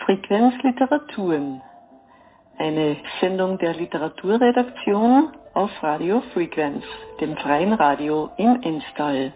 Frequenzliteraturen, eine Sendung der Literaturredaktion auf Radio Frequenz, dem freien Radio im Enstal.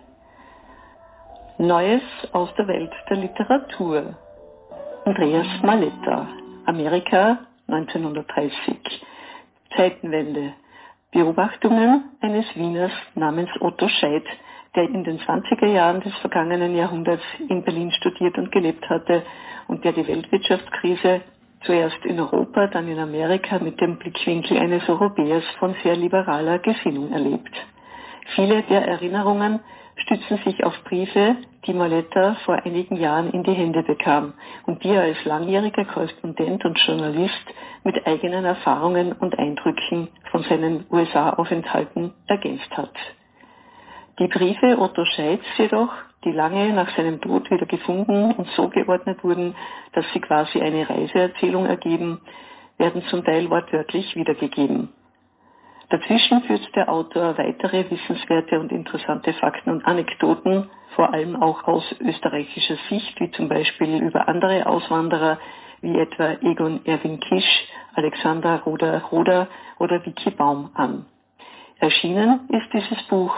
Neues aus der Welt der Literatur. Andreas Maletta, Amerika 1930. Zeitenwende. Beobachtungen eines Wieners namens Otto Scheidt, der in den 20er Jahren des vergangenen Jahrhunderts in Berlin studiert und gelebt hatte und der die Weltwirtschaftskrise zuerst in Europa, dann in Amerika mit dem Blickwinkel eines Europäers von sehr liberaler Gesinnung erlebt. Viele der Erinnerungen stützen sich auf Briefe, die Maletta vor einigen Jahren in die Hände bekam und die er als langjähriger Korrespondent und Journalist mit eigenen Erfahrungen und Eindrücken von seinen USA-Aufenthalten ergänzt hat. Die Briefe Otto Scheidts jedoch, die lange nach seinem Tod wieder gefunden und so geordnet wurden, dass sie quasi eine Reiseerzählung ergeben, werden zum Teil wortwörtlich wiedergegeben. Dazwischen führt der Autor weitere wissenswerte und interessante Fakten und Anekdoten, vor allem auch aus österreichischer Sicht, wie zum Beispiel über andere Auswanderer, wie etwa Egon Erwin Kisch, Alexander Roder oder Vicky Baum an. Erschienen ist dieses Buch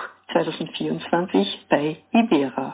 2024 bei Ibera.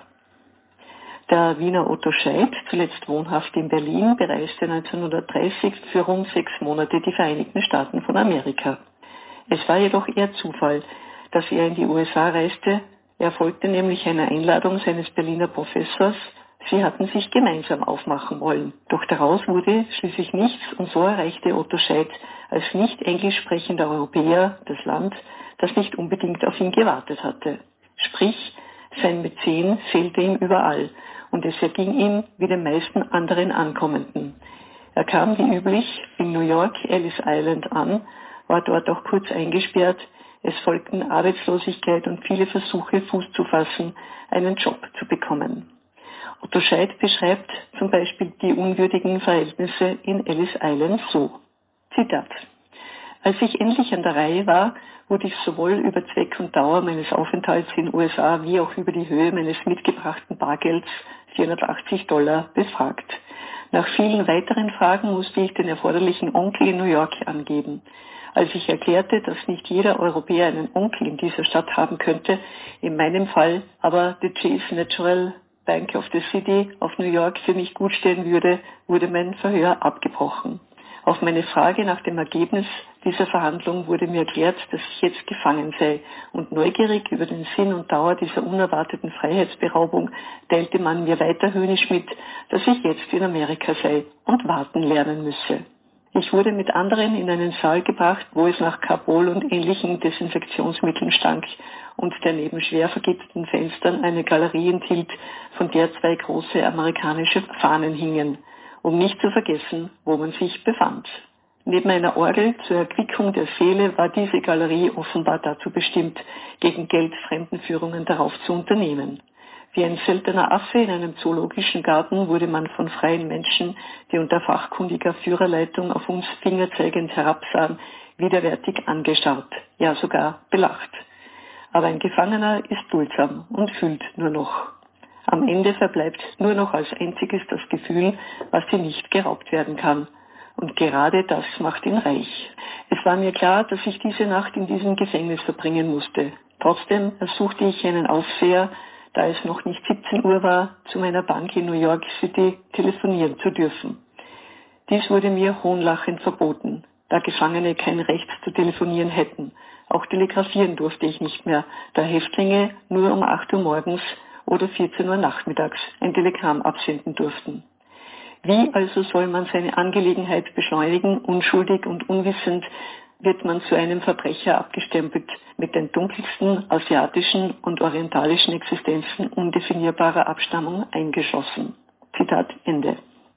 Der Wiener Otto Scheidt, zuletzt wohnhaft in Berlin, bereiste 1930 für rund 6 Monate die Vereinigten Staaten von Amerika. Es war jedoch eher Zufall, dass er in die USA reiste. Er folgte nämlich einer Einladung seines Berliner Professors. Sie hatten sich gemeinsam aufmachen wollen. Doch daraus wurde schließlich nichts und so erreichte Otto Scheidt als nicht englisch sprechender Europäer das Land, das nicht unbedingt auf ihn gewartet hatte. Sprich, sein Mäzen fehlte ihm überall und es erging ihm wie den meisten anderen Ankommenden. Er kam wie üblich in New York, Ellis Island an, war dort auch kurz eingesperrt. Es folgten Arbeitslosigkeit und viele Versuche, Fuß zu fassen, einen Job zu bekommen. Otto Scheidt beschreibt zum Beispiel die unwürdigen Verhältnisse in Ellis Island so. Zitat. Als ich endlich an der Reihe war, wurde ich sowohl über Zweck und Dauer meines Aufenthalts in USA wie auch über die Höhe meines mitgebrachten Bargelds $480 befragt. Nach vielen weiteren Fragen musste ich den erforderlichen Onkel in New York angeben. Als ich erklärte, dass nicht jeder Europäer einen Onkel in dieser Stadt haben könnte, in meinem Fall aber the Chase National Bank of the City of New York für mich gut stehen würde, wurde mein Verhör abgebrochen. Auf meine Frage nach dem Ergebnis dieser Verhandlung wurde mir erklärt, dass ich jetzt gefangen sei und neugierig über den Sinn und Dauer dieser unerwarteten Freiheitsberaubung teilte man mir weiter höhnisch mit, dass ich jetzt in Amerika sei und warten lernen müsse. Ich wurde mit anderen in einen Saal gebracht, wo es nach Carbol und ähnlichen Desinfektionsmitteln stank und der neben schwer vergitterten Fenstern eine Galerie enthielt, von der 2 große amerikanische Fahnen hingen, um nicht zu vergessen, wo man sich befand. Neben einer Orgel zur Erquickung der Seele war diese Galerie offenbar dazu bestimmt, gegen Geld Fremdenführungen darauf zu unternehmen. Wie ein seltener Affe in einem zoologischen Garten wurde man von freien Menschen, die unter fachkundiger Führerleitung auf uns fingerzeigend herabsahen, widerwärtig angestarrt, ja sogar belacht. Aber ein Gefangener ist duldsam und fühlt nur noch. Am Ende verbleibt nur noch als einziges das Gefühl, was dir nicht geraubt werden kann. Und gerade das macht ihn reich. Es war mir klar, dass ich diese Nacht in diesem Gefängnis verbringen musste. Trotzdem ersuchte ich einen Aufseher, da es noch nicht 17 Uhr war, zu meiner Bank in New York City telefonieren zu dürfen. Dies wurde mir hohnlachend verboten, da Gefangene kein Recht zu telefonieren hätten. Auch telegrafieren durfte ich nicht mehr, da Häftlinge nur um 8 Uhr morgens oder 14 Uhr nachmittags ein Telegramm absenden durften. Wie also soll man seine Angelegenheit beschleunigen, unschuldig und unwissend, wird man zu einem Verbrecher abgestempelt, mit den dunkelsten asiatischen und orientalischen Existenzen undefinierbarer Abstammung eingeschlossen. Zitat Ende.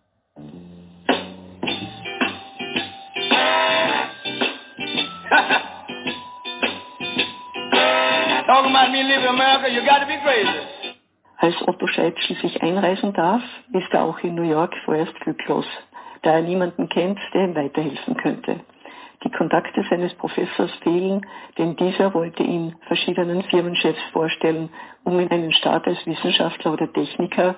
Talking about me living in America, you got to be crazy. Als Otto Scheidt schließlich einreisen darf, ist er auch in New York vorerst glücklos, da er niemanden kennt, der ihm weiterhelfen könnte. Die Kontakte seines Professors fehlen, denn dieser wollte ihn verschiedenen Firmenchefs vorstellen, um in einen Start als Wissenschaftler oder Techniker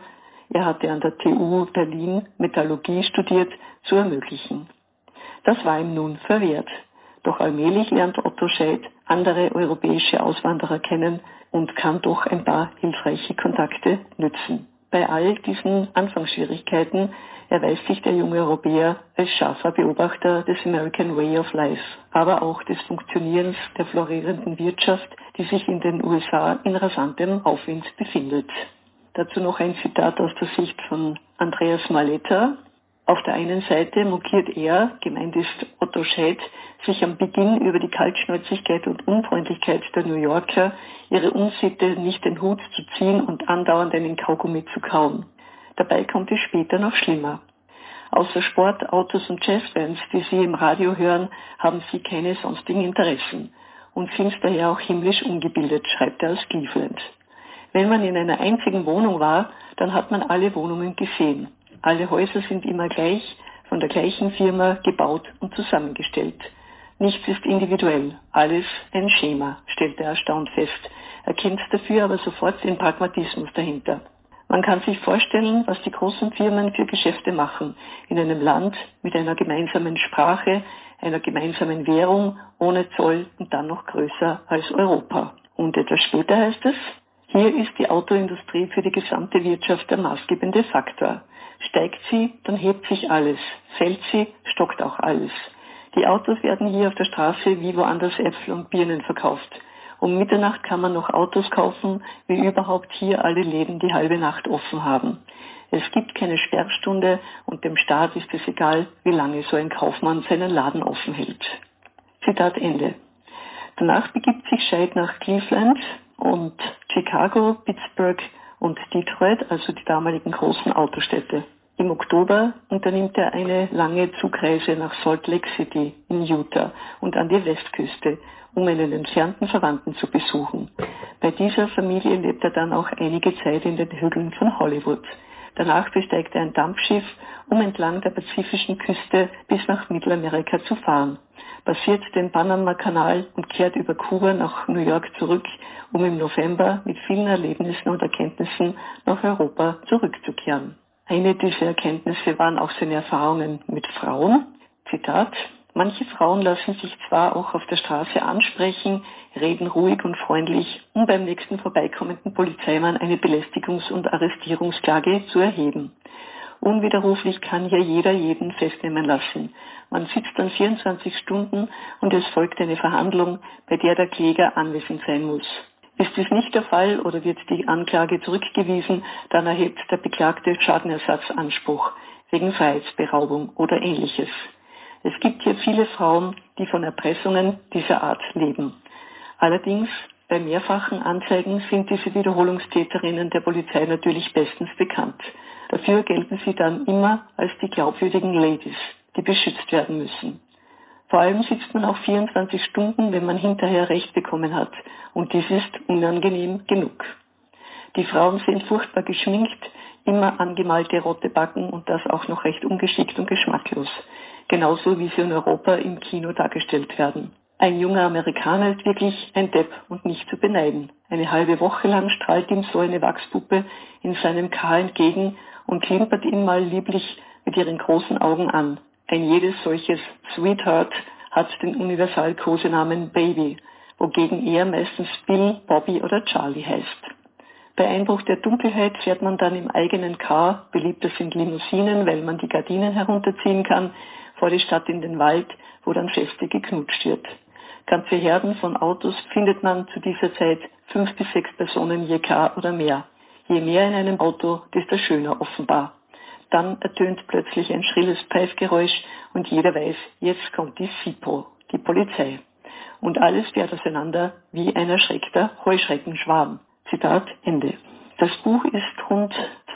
er hatte an der TU Berlin Metallurgie studiert, zu ermöglichen. Das war ihm nun verwehrt. Doch allmählich lernt Otto Scheidt andere europäische Auswanderer kennen und kann doch ein paar hilfreiche Kontakte nützen. Bei all diesen Anfangsschwierigkeiten erweist sich der junge Europäer als scharfer Beobachter des American Way of Life, aber auch des Funktionierens der florierenden Wirtschaft, die sich in den USA in rasantem Aufwind befindet. Dazu noch ein Zitat aus der Sicht von Andreas Maleta. Auf der einen Seite mokiert er, gemeint ist Otto Scheidt, sich am Beginn über die Kaltschnäuzigkeit und Unfreundlichkeit der New Yorker, ihre Unsitte, nicht den Hut zu ziehen und andauernd einen Kaugummi zu kauen. Dabei kommt es später noch schlimmer. Außer Sport, Autos und Jazzbands, die Sie im Radio hören, haben Sie keine sonstigen Interessen und sind daher auch himmlisch ungebildet, schreibt er aus Cleveland. Wenn man in einer einzigen Wohnung war, dann hat man alle Wohnungen gesehen. Alle Häuser sind immer gleich, von der gleichen Firma gebaut und zusammengestellt. Nichts ist individuell, alles ein Schema, stellt er erstaunt fest, erkennt dafür aber sofort den Pragmatismus dahinter. Man kann sich vorstellen, was die großen Firmen für Geschäfte machen, in einem Land mit einer gemeinsamen Sprache, einer gemeinsamen Währung, ohne Zoll und dann noch größer als Europa. Und etwas später heißt es, hier ist die Autoindustrie für die gesamte Wirtschaft der maßgebende Faktor. Steigt sie, dann hebt sich alles. Fällt sie, stockt auch alles. Die Autos werden hier auf der Straße wie woanders Äpfel und Birnen verkauft. Um Mitternacht kann man noch Autos kaufen, wie überhaupt hier alle Läden die halbe Nacht offen haben. Es gibt keine Sperrstunde und dem Staat ist es egal, wie lange so ein Kaufmann seinen Laden offen hält. Zitat Ende. Danach begibt sich Scheidt nach Cleveland und Chicago, Pittsburgh und Detroit, also die damaligen großen Autostädte. Im Oktober unternimmt er eine lange Zugreise nach Salt Lake City in Utah und an die Westküste, um einen entfernten Verwandten zu besuchen. Bei dieser Familie lebt er dann auch einige Zeit in den Hügeln von Hollywood. Danach besteigt er ein Dampfschiff, um entlang der pazifischen Küste bis nach Mittelamerika zu fahren, passiert den Panama-Kanal und kehrt über Kuba nach New York zurück, um im November mit vielen Erlebnissen und Erkenntnissen nach Europa zurückzukehren. Eine dieser Erkenntnisse waren auch seine Erfahrungen mit Frauen. Zitat: Manche Frauen lassen sich zwar auch auf der Straße ansprechen, reden ruhig und freundlich, um beim nächsten vorbeikommenden Polizeimann eine Belästigungs- und Arrestierungsklage zu erheben. Unwiderruflich kann hier jeder jeden festnehmen lassen. Man sitzt dann 24 Stunden und es folgt eine Verhandlung, bei der der Kläger anwesend sein muss. Ist dies nicht der Fall oder wird die Anklage zurückgewiesen, dann erhebt der Beklagte Schadenersatzanspruch wegen Freiheitsberaubung oder Ähnliches. Es gibt hier viele Frauen, die von Erpressungen dieser Art leben. Allerdings, bei mehrfachen Anzeigen sind diese Wiederholungstäterinnen der Polizei natürlich bestens bekannt. Dafür gelten sie dann immer als die glaubwürdigen Ladies, die beschützt werden müssen. Vor allem sitzt man auch 24 Stunden, wenn man hinterher Recht bekommen hat. Und dies ist unangenehm genug. Die Frauen sind furchtbar geschminkt, immer angemalte rote Backen und das auch noch recht ungeschickt und geschmacklos. Genauso wie sie in Europa im Kino dargestellt werden. Ein junger Amerikaner ist wirklich ein Depp und nicht zu beneiden. Eine halbe Woche lang strahlt ihm so eine Wachspuppe in seinem Car entgegen und klimpert ihn mal lieblich mit ihren großen Augen an. Ein jedes solches Sweetheart hat den Universal-Kosenamen Baby, wogegen er meistens Bill, Bobby oder Charlie heißt. Bei Einbruch der Dunkelheit fährt man dann im eigenen Car, beliebter sind Limousinen, weil man die Gardinen herunterziehen kann, vor die Stadt in den Wald, wo dann feste geknutscht wird. Ganze Herden von Autos findet man zu dieser Zeit 5 bis 6 Personen je Car oder mehr. Je mehr in einem Auto, desto schöner offenbar. Dann ertönt plötzlich ein schrilles Pfeifgeräusch und jeder weiß, jetzt kommt die SIPO, die Polizei. Und alles fährt auseinander wie ein erschreckter Heuschreckenschwarm. Zitat Ende. Das Buch ist rund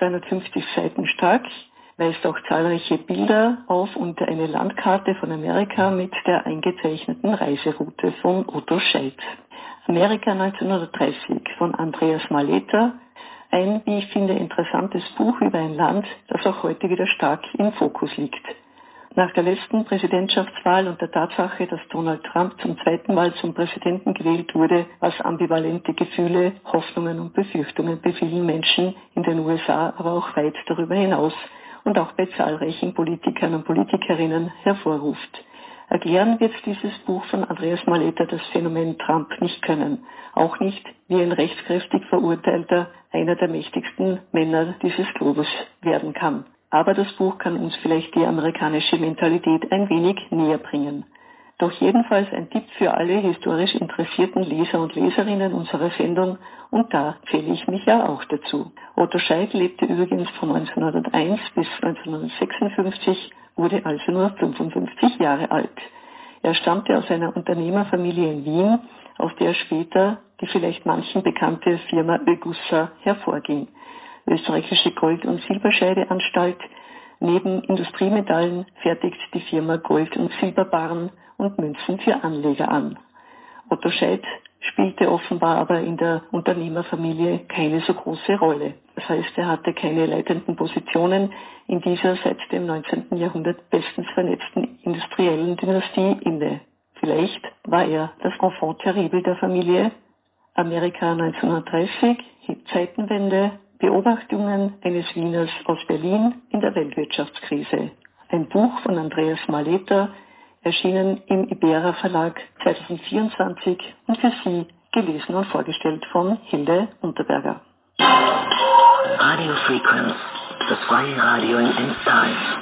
250 Seiten stark, weist auch zahlreiche Bilder auf und eine Landkarte von Amerika mit der eingezeichneten Reiseroute von Otto Scheidt. Amerika 1930 von Andreas Maleta, ein, wie ich finde, interessantes Buch über ein Land, das auch heute wieder stark im Fokus liegt. Nach der letzten Präsidentschaftswahl und der Tatsache, dass Donald Trump zum zweiten Mal zum Präsidenten gewählt wurde, was ambivalente Gefühle, Hoffnungen und Befürchtungen bei vielen Menschen in den USA, aber auch weit darüber hinaus und auch bei zahlreichen Politikern und Politikerinnen hervorruft. Erklären wird dieses Buch von Andreas Maleta das Phänomen Trump nicht können. Auch nicht, wie ein rechtskräftig Verurteilter einer der mächtigsten Männer dieses Globus werden kann. Aber das Buch kann uns vielleicht die amerikanische Mentalität ein wenig näher bringen. Doch jedenfalls ein Tipp für alle historisch interessierten Leser und Leserinnen unserer Sendung, und da zähle ich mich ja auch dazu. Otto Scheid lebte übrigens von 1901 bis 1956, wurde also nur 55 Jahre alt. Er stammte aus einer Unternehmerfamilie in Wien, aus der später die vielleicht manchen bekannte Firma Ögussa hervorging. Österreichische Gold- und Silberscheideanstalt. Neben Industriemetallen fertigt die Firma Gold- und Silberbarren und Münzen für Anleger an. Otto Scheid spielte offenbar aber in der Unternehmerfamilie keine so große Rolle. Das heißt, er hatte keine leitenden Positionen in dieser seit dem 19. Jahrhundert bestens vernetzten industriellen Dynastie inne. Vielleicht war er das Enfant terrible der Familie. Amerika 1930, Zeitenwende, Beobachtungen eines Wieners aus Berlin in der Weltwirtschaftskrise. Ein Buch von Andreas Maleta, erschienen im Ibera Verlag 2024 und für Sie gelesen und vorgestellt von Hilde Unterberger. Radio Frequenz, das freie Radio in Instal.